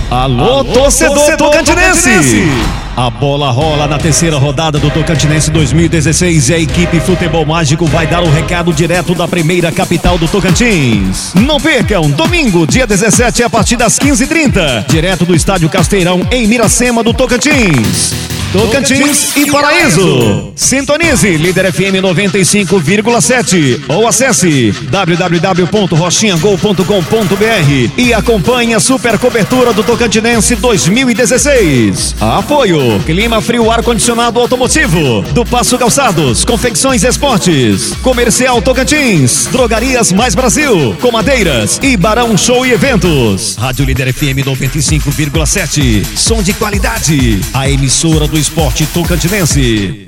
Alô, torcedor tocantinense! A bola rola na terceira rodada do Tocantinense 2016 e a equipe Futebol Mágico vai dar o recado direto da primeira capital do Tocantins. Não percam, domingo, dia 17, a partir das 15h30, direto do Estádio Casteirão, em Miracema do Tocantins. Tocantins e Paraíso. Sintonize Líder FM 95,7 ou acesse www.rochinhagol.com.br e acompanhe a super cobertura do Tocantinense 2016. Apoio Clima Frio Ar-Condicionado Automotivo, do Passo Calçados, Confecções Esportes, Comercial Tocantins, Drogarias Mais Brasil, Comadeiras e Barão Show e Eventos. Rádio Líder FM 95,7, som de qualidade, a emissora do esporte tocantinense.